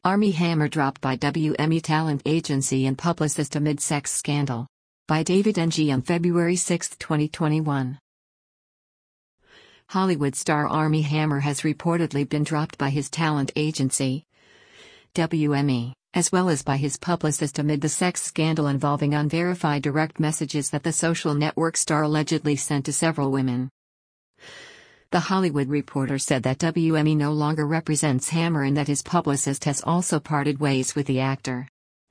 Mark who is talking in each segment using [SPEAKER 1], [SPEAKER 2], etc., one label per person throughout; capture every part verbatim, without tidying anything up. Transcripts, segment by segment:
[SPEAKER 1] Armie Hammer dropped by W M E talent agency and publicist amid sex scandal. By David N G on February sixth, twenty twenty-one. Hollywood star Armie Hammer has reportedly been dropped by his talent agency, W M E, as well as by his publicist amid the sex scandal involving unverified direct messages that the social network star allegedly sent to several women. The Hollywood Reporter said that W M E no longer represents Hammer and that his publicist has also parted ways with the actor.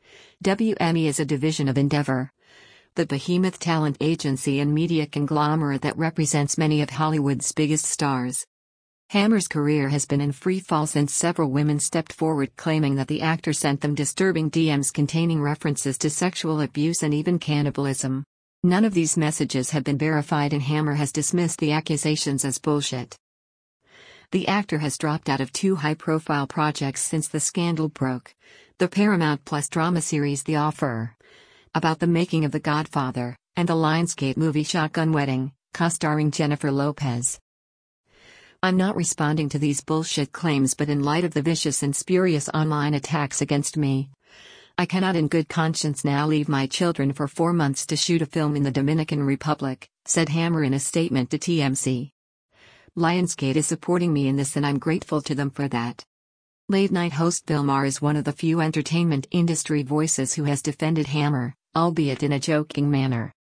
[SPEAKER 1] W M E is a division of Endeavor, the behemoth talent agency and media conglomerate that represents many of Hollywood's biggest stars. Hammer's career has been in free fall since several women stepped forward claiming that the actor sent them disturbing D Ms containing references to sexual abuse and even cannibalism. None of these messages have been verified and Hammer has dismissed the accusations as bullshit. The actor has dropped out of two high-profile projects since the scandal broke: the Paramount Plus drama series The Offer, about the making of The Godfather, and the Lionsgate movie Shotgun Wedding, co-starring Jennifer Lopez. I'm not responding to these bullshit claims, but in light of the vicious and spurious online attacks against me, I cannot in good conscience now leave my children for four months to shoot a film in the Dominican Republic, said Hammer in a statement to T M Z. Lionsgate is supporting me in this and I'm grateful to them for that. Late-night host Bill Maher is one of the few entertainment industry voices who has defended Hammer, albeit in a joking manner.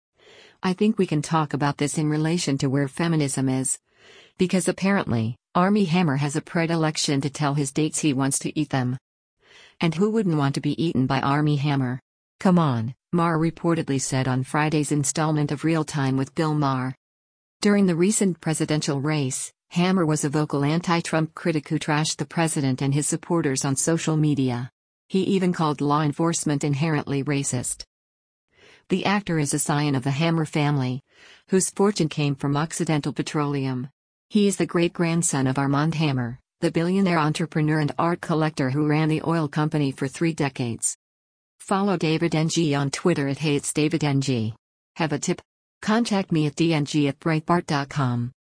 [SPEAKER 1] I think we can talk about this in relation to where feminism is. Because apparently, Armie Hammer has a predilection to tell his dates he wants to eat them. And who wouldn't want to be eaten by Armie Hammer? Come on, Maher reportedly said on Friday's installment of Real Time with Bill Maher. During the recent presidential race, Hammer was a vocal anti-Trump critic who trashed the president and his supporters on social media. He even called law enforcement inherently racist. The actor is a scion of the Hammer family, whose fortune came from Occidental Petroleum. He is the great-grandson of Armand Hammer, the billionaire entrepreneur and art collector who ran the oil company for three decades. Follow David N G on Twitter at Hey It's David N G. Have a tip? Contact me at d n g at breitbart dot com.